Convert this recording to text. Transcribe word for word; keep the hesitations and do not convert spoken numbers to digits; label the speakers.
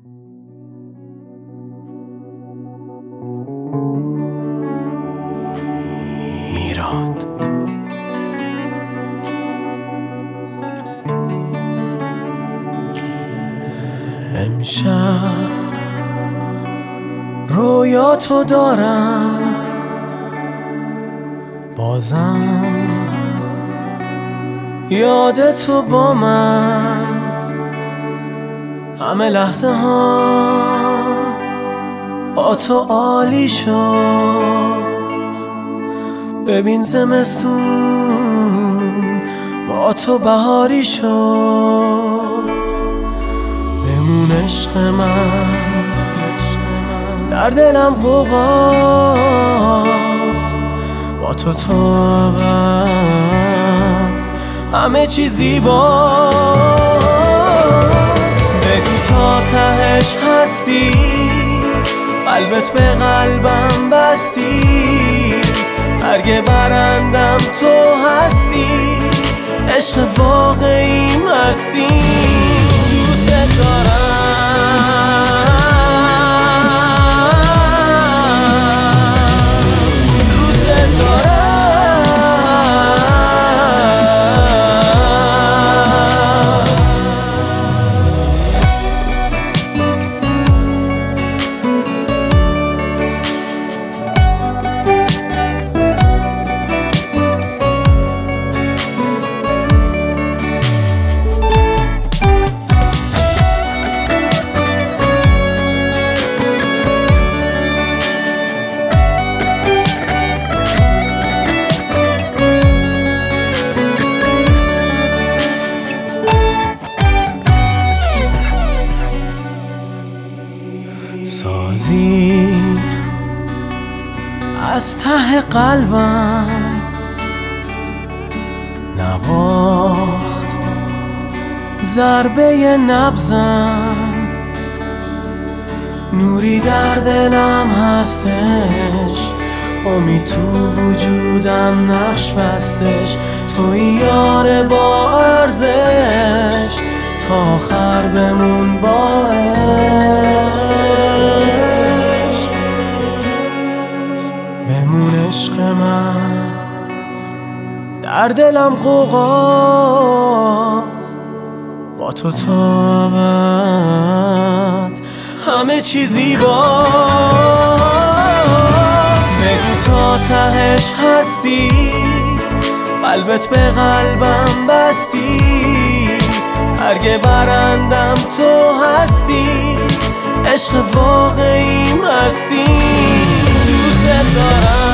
Speaker 1: میراد امشب رویاتو دارم بازم یادتو با من همه لحظه ها با تو عالی شد ببین زمستون با تو بهاری شد بمون عشق من در دلم غوغاست با تو تا ابد همه چی زیباست بگو تا تهش هستی قلبت به قلبم بستی برگ برندم تو هستی عشق واقعی مستی دوست دارم سازی از ته قلبم نواخت ضربه نبضم نوری در دلم هستش امید تو وجودم نقش بستش توی یار با ارزش تا آخر بمون با عشق بمون عشق من در دلم غوغاست با تو تا ابد همه چی زیباست بگو تا تهش هستی قلبت به قلبم بستی برگ برندم تو هستی عشق واقعی مستی دوست دارم